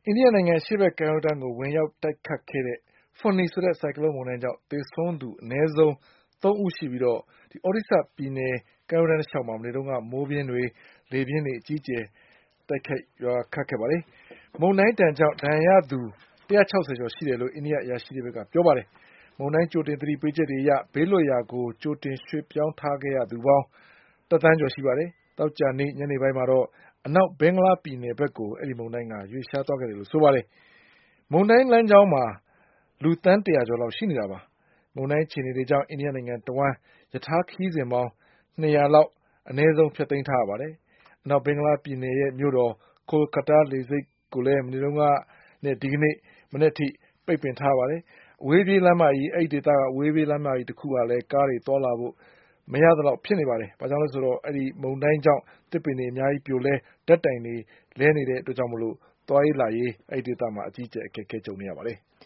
အိန္ဒိယနိုင်ငံအရှေ့ဘက်ကမ်းရိုးတန်းကိုဝင်ရောက်တိုက်ခတ်ခဲ့တဲ့ Fani ဆိုတဲ့ဆိုင်ကလုန်းမုန်တိုင်းကြောင့်သေဆုံးသူအနည်းဆုံး၃ဦးရှိပြီး Odisha ပြည်နယ်ကမ်းရိုးတန်းတလျှောက်မှာ မနေ့ကမိုးပြင်းတွေ၊ လေပြင်းတွေအကြီးအကျယ်ရွာခဲ့ပါတယ်။ မုန်တိုင်းဒဏ်ကြောင့်ဒဏ်ရာရသူ၁၆၀ကျော်ရှိတယ်လို့ အိန္ဒိယအရာရှိတွေကပြောပါတယ်။ မုန်တိုင်းကြိုတင်သတိပေးချက်တွေအရ ဘေးလွတ်ရာကိုကြိုတင်ရွှေ့ပြောင်းထားခဲ့ရသူပေါင်း၁သန်းကျော်ရှိပါတယ်။ သောကြာနေ့ညနေပိုင်းမှာတော့ အနောက်ဘင်္ဂလားပြည်နယ်ဘက်ကို အဲဒီမုန်တိုင်းကရွေ့လျားသွားခဲ့တယ်လို့ဆိုပါတယ်။ မုန်တိုင်းလမ်းကြောင်းမှာလူသန်း၁၀၀ကျော်လောက်ရှိနေတာပါ။ မုန်တိုင်းအခြေအနေတွေကြောင့် အိန္ဒိယနိုင်ငံတဝှမ်းရထားခရီးစဉ်ပေါင်း200လောက်အနည်းဆုံးဖျက်သိမ်းထားရပါတယ်။ အနောက်ဘင်္ဂလားပြည်နယ်ရဲ့မြို့တော် Kolkata လေဆိပ်ကိုလည်း မနေ့ကနဲ့ဒီကနေ့မနက်ထိပိတ်ပင်ထားပါတယ်။ အဲဒီဒေသက အဝေးပြေးလမ်းမကြီးတခုကလည်း ကားတွေသွားလာလို့မရသလောက်ဖြစ်နေပါတယ်။ ဘာကြောင့်လဲဆိုတော့ အဲဒီမုန်တိုင်းကြောင့်သစ်ပင်တွေအများကြီးပြိုလဲဓါတ်တိုင်တွေလဲနေတဲ့အတွက်ကြောင့်သွားရေးလာရေးအဲဒီဒေသမှာအကြီးအကျယ်အခက်အခဲကြုံနေရပါတယ်။